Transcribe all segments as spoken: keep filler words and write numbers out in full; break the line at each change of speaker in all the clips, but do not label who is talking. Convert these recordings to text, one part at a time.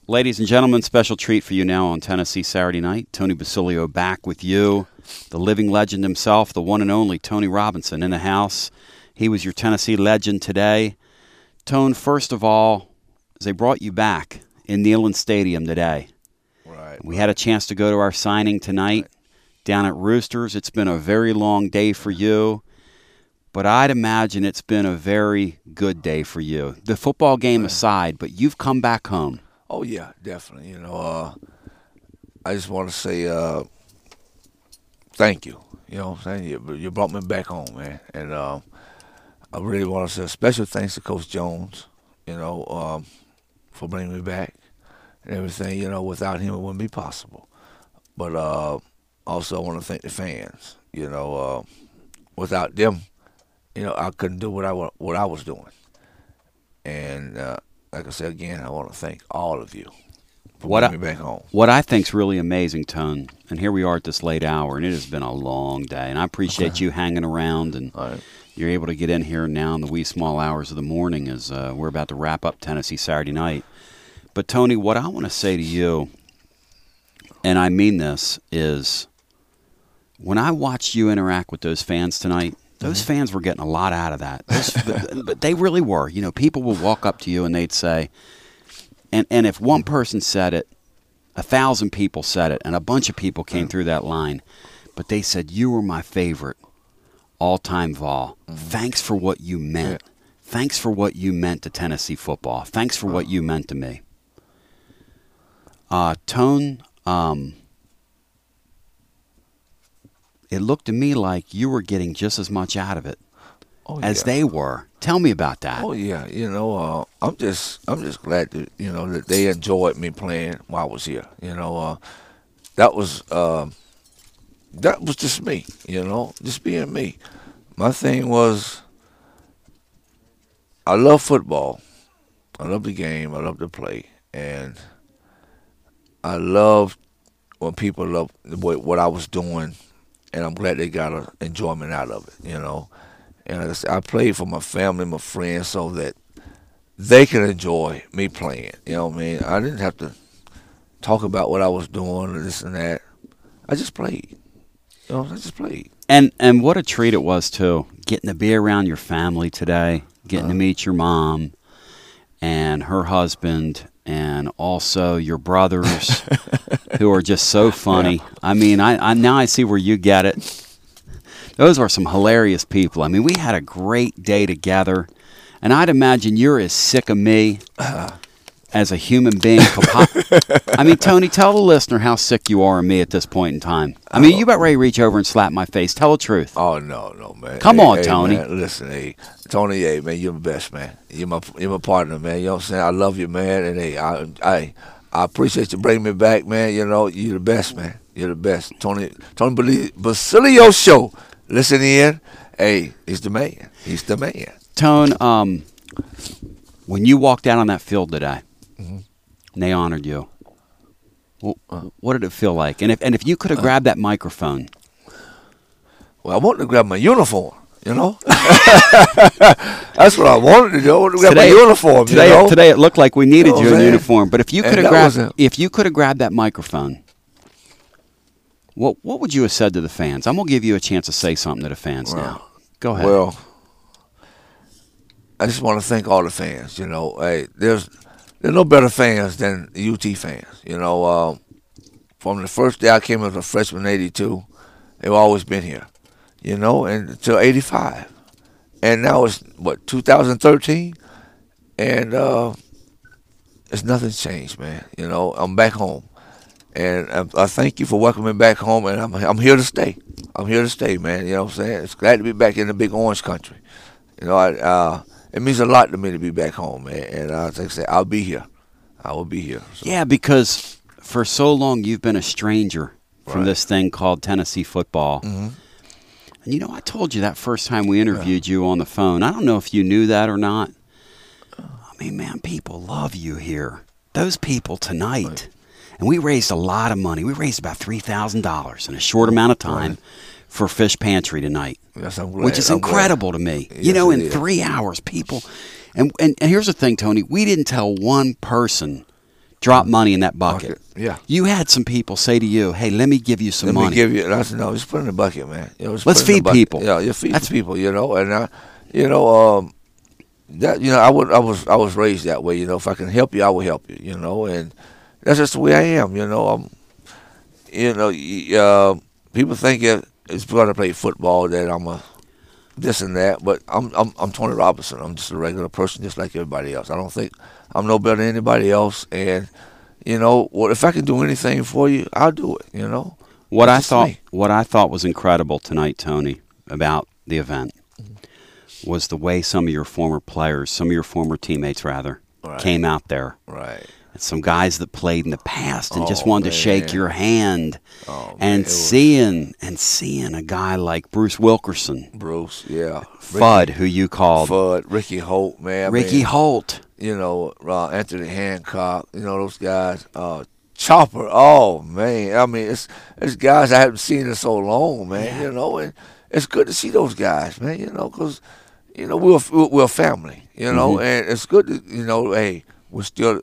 Ladies and gentlemen, special treat for you now on Tennessee Saturday Night. Tony Basilio back with you. The living legend himself, the one and only Tony Robinson in the house. He was your Tennessee legend today. Tone, first of all, as they brought you back in Neyland Stadium today.
Right.
We had a chance to go to our signing tonight
right.
down at Roosters. It's been a very long day for you, but I'd imagine it's been a very good day for you. The football game
right.
aside, but you've come back home.
Oh, yeah, definitely. You know, uh, I just want to say uh, thank you. You know what I'm saying? You, you brought me back home, man. And uh, I really want to say a special thanks to Coach Jones, you know, um, for bringing me back and everything. You know, without him, it wouldn't be possible. But uh, also I want to thank the fans. You know, uh, without them, you know, I couldn't do what I, what I was doing. And uh, like I said again, I want to thank all of you for
what
bringing
I,
me back home.
What I think's really amazing, Tone, and here we are at this late hour, and it has been a long day, and I appreciate
Okay.
you hanging around, and
Right.
you're able to get in here now in the wee small hours of the morning as uh, we're about to wrap up Tennessee Saturday Night. But, Tony, what I want to say to you, and I mean this, is when I watched you interact with those fans tonight, those
Mm-hmm.
fans were getting a lot out of that. Those, but, but they really were. You know, people would walk up to you and they'd say, and, and if one person said it, a thousand people said it, and a bunch of people came through that line, but they said, you were my favorite all-time Vol.
Mm-hmm.
Thanks for what you meant.
Yeah.
Thanks for what you meant to Tennessee football. Thanks for what you meant to me. Uh, Tone, um, it looked to me like you were getting just as much out of it
Oh,
as
yeah.
they were. Tell me about that.
Oh yeah, you know, uh, I'm just I'm just glad that you know that they enjoyed me playing while I was here. You know, uh, that was uh, that was just me. You know, just being me. My thing was, I love football. I love the game. I love to play, and I love when people love what, what I was doing, and I'm glad they got an enjoyment out of it. You know. And like I said, I played for my family, my friends, so that they can enjoy me playing. You know what I mean? I didn't have to talk about what I was doing or this and that. I just played. You know, I just played.
And and what a treat it was, too, getting to be around your family today, getting
Uh-huh.
to meet your mom and her husband and also your brothers who are just so funny.
Yeah.
I mean, I, I now I see where you get it. Those were some hilarious people. I mean, we had a great day together, and I'd imagine you're as sick of me as a human being. I mean, Tony, tell the listener how sick you are of me at this point in time. I mean, you about ready to reach over and slap my face. Tell the truth.
Oh no, no, man.
Come
hey,
on,
hey,
Tony.
Man, listen, hey, Tony, hey, man, you're the best, man. You're my, you're my partner, man. You know what I'm saying? I love you, man, and hey, I, I, I appreciate you bringing me back, man. You know, you're the best, man. You're the best, Tony. Tony Basilio Show. Listen in. Hey, he's the man. He's the man.
Tone, um, when you walked out on that field today,
Mm-hmm.
and they honored you, well, what did it feel like? And if and if you could have grabbed that microphone,
Well, I wanted to grab my uniform, you know. That's what I wanted to do. I wanted to grab
Today-
my uniform,
today,
you know.
today it looked like we needed
You know
you
what
in
I'm saying?
uniform. But if you
And
could have
that
grabbed,
was a-
if you could have grabbed that microphone, what what would you have said to the fans? I'm gonna give you a chance to say something to the fans
Well,
now. Go ahead.
Well, I just want to thank all the fans. You know, hey, there's there's no better fans than the U T fans. You know, uh, from the first day I came as a freshman in eighty-two, they've always been here. You know, and until eighty-five, and now it's what two thousand thirteen, and uh, it's nothing's changed, man. You know, I'm back home, and I, I thank you for welcoming me back home, and I'm I'm here to stay. I'm here to stay, man. You know what I'm saying? It's glad to be back in the big orange country. You know, I, uh, it means a lot to me to be back home, man. And uh, like I say, I'll be here. I will be here. So.
Yeah, because for so long you've been a stranger from
Right.
this thing called Tennessee football.
Mm-hmm.
And you know, I told you that first time we interviewed you on the phone. I don't know if you knew that or not. I mean, man, people love you here. Those people tonight.
Right.
And we raised a lot of money. We raised about three thousand dollars in a short amount of time
Right.
for Fish Pantry tonight,
Yes, I'm glad.
which is
I'm
incredible to me.
Yes,
you know, in
it is.
three hours, people. And, and, and here's the thing, Tony. We didn't tell one person drop money in that bucket.
Bucket, yeah.
You had some people say to you, "Hey, let me give you some
Let
money."
me give you. And I said, no, just put it in the bucket, man. You know, just
Let's
put it in
feed
the bucket.
people.
Yeah, you feed
That's-
the people. You know, and I, you know, um, that you know, I would, I was, I was raised that way. You know, if I can help you, I will help you. You know, and that's just the way I am. You know, I'm, you know, y- uh, people think it, it's because I play football that I'm a this and that, but I'm, I'm, I'm Tony Robinson. I'm just a regular person, just like everybody else. I don't think I'm no better than anybody else, and you know, what if I can do anything for you, I'll do it. You know.
What
That's
I
just
thought,
me.
what I thought was incredible tonight, Tony, about the event, was the way some of your former players, some of your former teammates, rather,
Right.
came out there.
Right.
And some guys that played in the past and just
Oh,
wanted to shake
man.
your hand.
Oh, man,
And
it was-
seeing and seeing a guy like Bruce Wilkerson,
Bruce, yeah,
Fudd, who you called
Fudd, Ricky Holt, man, I
Ricky
mean,
Holt.
you know, uh, Anthony Hancock, you know those guys, uh, Chopper. Oh man, I mean, it's it's guys I haven't seen in so long, man.
Yeah.
You know, and it's good to see those guys, man. You know, because you know we're we're we're a family, you know,
Mhm.
and it's good to you know, hey, we're still.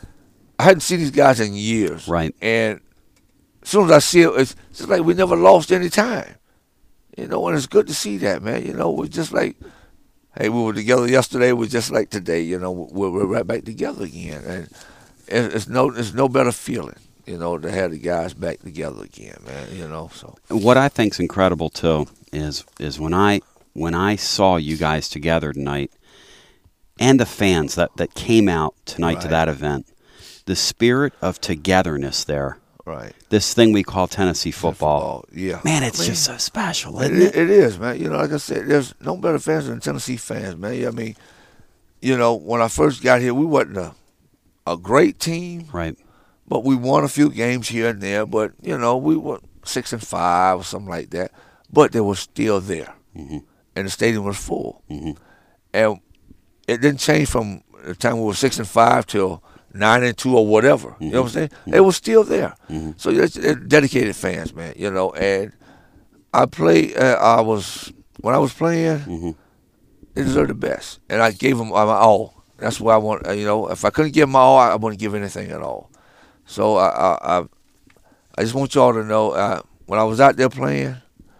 I hadn't seen these guys in years,
Right.
And as soon as I see it, it's just like we never lost any time. You know, and it's good to see that, man. You know, we're just like, hey, we were together yesterday. We're just like today. You know, we're, we're right back together again, and it, it's no, it's no better feeling, you know, to have the guys back together again, man. You know, so
What I think's incredible too is is when I when I saw you guys together tonight, and the fans that, that came out tonight to
Right.
that event, the spirit of togetherness there.
right.
This thing we call Tennessee football.
yeah,
Man, it's
I mean,
just so special,
It,
isn't it?
it is, man. You know, like I said, there's no better fans than Tennessee fans, man. I mean, you know, when I first got here, we wasn't a, a great team,
Right.
but we won a few games here and there. But you know, we were six and five or something like that. But they were still there,
Mhm.
and the stadium was full.
Mhm.
And it didn't change from the time we were six and five till nine and two or whatever. You know what I'm saying? They were still there.
Mhm.
So it's, it's dedicated fans, man. You know, and I play. Uh, I was when I was playing.
Mhm.
They deserved the best, and I gave them my all. That's what I want. uh, You know, if I couldn't give my all, I wouldn't give anything at all. So I, I, I, I just want y'all to know, uh, when I was out there playing,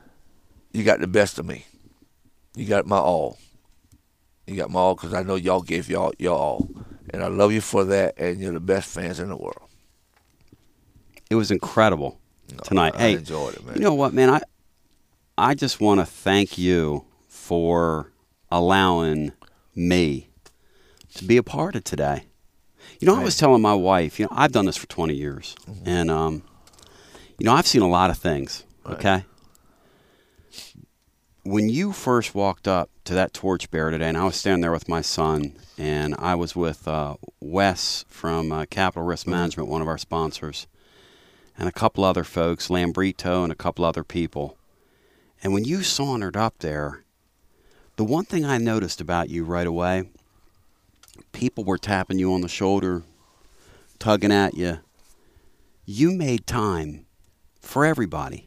you got the best of me. You got my all. You got my all because I know y'all gave y'all your all, and I love you for that. And you're the best fans in the world.
It was incredible tonight.
I
Hey,
enjoyed it, man.
you know what, man? I I just want to thank you for allowing me to be a part of today. You know, I was telling my wife, you know, I've done this for twenty years, and um, you know, I've seen a lot of things. Okay. When you first walked up to that torchbearer today, and I was standing there with my son, and I was with uh, Wes from uh, Capital Risk Management, one of our sponsors, and a couple other folks, Lambrito and a couple other people. And when you sauntered up there, the one thing I noticed about you right away, people were tapping you on the shoulder, tugging at you. You made time for everybody.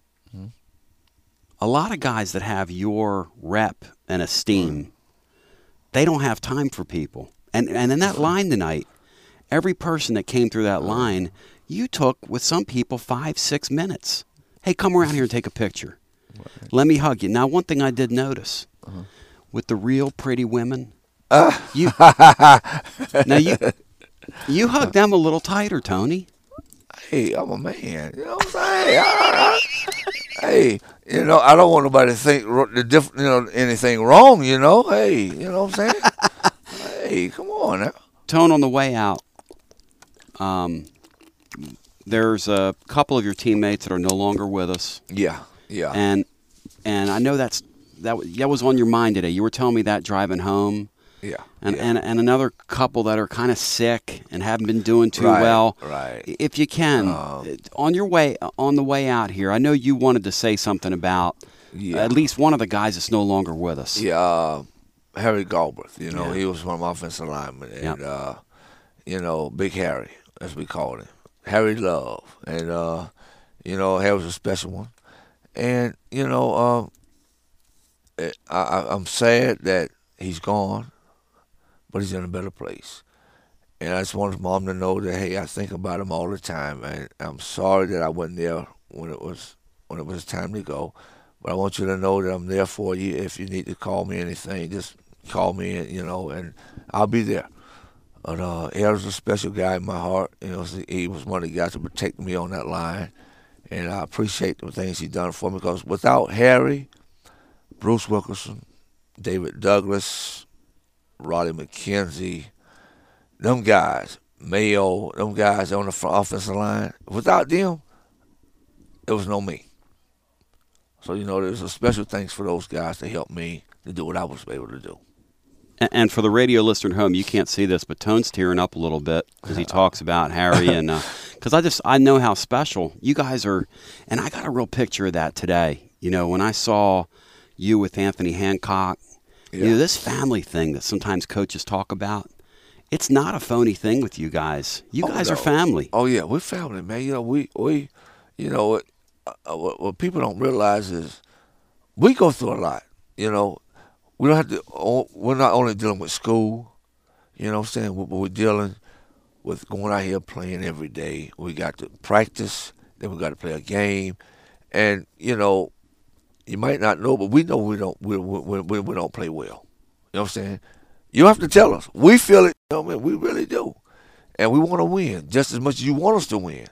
A lot of guys that have your rep and esteem, they don't have time for people. And and in that line tonight, every person that came through that line, you took with some people five, six minutes. Hey, come around here and take a picture. Let me hug you. Now, one thing I did notice with the real pretty women, you now you you hug them a little tighter, Tony.
Hey, I'm a man. You know what I'm saying? I- I- hey, you know, I don't want nobody to think ro- the diff- you know anything wrong. You know, hey, you know what I'm saying? Hey, come on now.
Tone, on the way out, um, there's a couple of your teammates that are no longer with us,
Yeah, yeah,
and and I know that's that w- that was on your mind today. You were telling me that driving home,
yeah,
and
yeah.
and, and another couple that are kind of sick and haven't been doing too
Right,
well.
right.
If you can,
Um,
on your way on the way out here, I know you wanted to say something about
Yeah.
at least one of the guys that's no longer with us.
Yeah, uh, Harry Galbraith. You know,
Yeah.
he was one of my offensive linemen, and
Yep.
uh, you know, Big Harry, as we called him, Harry Love, and uh, you know, Harry was a special one, and you know, um, it, I, I, I'm sad that he's gone, but he's in a better place, And I just wanted Mom to know that, hey, I think about him all the time, man. I'm sorry that I wasn't there when it was when it was time to go, but I want you to know that I'm there for you. If you need to call me anything, just call me, you know, and I'll be there. But uh, Harry was a special guy in my heart. You know, he was one of the guys to protect me on that line, and I appreciate the things he done for me. Because without Harry, Bruce Wilkerson, David Douglas, Roddy McKenzie, them guys, Mayo, them guys on the front offensive line, without them, there was no me. So, you know, there's a special thanks for those guys to help me to do what I was able to do.
And for the radio listener at home, you can't see this, but Tone's tearing up a little bit as he talks about Harry. And because uh, I just I know how special you guys are. And I got a real picture of that today. You know, when I saw you with Anthony Hancock, yeah. you know, this family thing that sometimes coaches talk about, it's not a phony thing with you guys. You
oh,
guys
no.
are family.
Oh, yeah, we're family, man. You know, we, we you know, what, uh, what, what people don't realize is we go through a lot, you know. We don't have to. We're not only dealing with school, you know what I'm saying, but we're dealing with going out here playing every day. We got to practice, then we got to play a game, and you know, you might not know, but we know we don't we we, we, we don't play well. You know what I'm saying? You don't have to tell us. We feel it. You know what I mean? We really do, and we want to win just as much as you want us to win.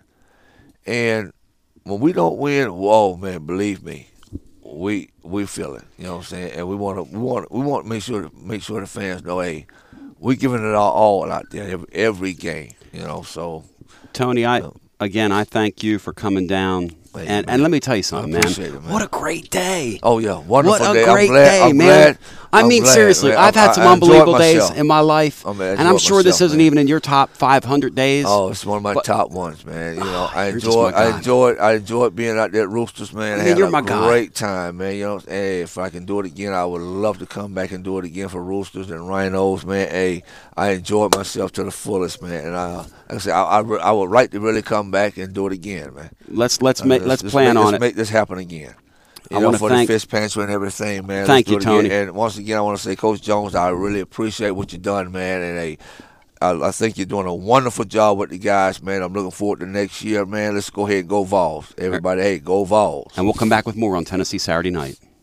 And when we don't win, whoa, man, believe me. We we feel it, you know what I'm saying, and we want to we want we want to make sure to make sure the fans know, hey, we're giving it all, all out there every, every game, you know. So,
Tony, I
you know,
again I thank you for coming down,
hey,
and
man.
and let me tell you something, man.
It, man.
What a great day!
Oh yeah, wonderful
what a
day.
great
I'm glad,
day,
I'm
man.
Glad,
I
I'm
mean,
glad,
seriously,
man.
I've had some
I, I
unbelievable days
myself.
in my life,
I mean, I
and I'm sure this
myself,
isn't
man.
even in your top five hundred days.
Oh, it's one of my
but,
top ones, man. You know,
oh,
I
you're just
enjoy,
my
I
guy.
enjoyed, I enjoyed being out there at Roosters, man.
I
I
mean,
had
you're
a
my guy.
great time, man. You know, hey, if I can do it again, I would love to come back and do it again for Roosters and Rhinos, man. Hey, I enjoyed myself to the fullest, man. And I, like I said, I, I, I would like to really come back and do it again, man.
Let's let's
Uh,
make let's,
let's
plan
make,
on
let's
it.
make this happen again. You
I
know,
wanna
for
thank-
the fish pantry and everything, man.
Thank
Let's
you,
do it again.
Tony.
And once again, I want to say, Coach Jones, I really appreciate what you've done, man. And hey, I, I think you're doing a wonderful job with the guys, man. I'm looking forward to next year, man. Let's go ahead and go Vols. Everybody, hey, go Vols.
And we'll come back with more on Tennessee Saturday Night.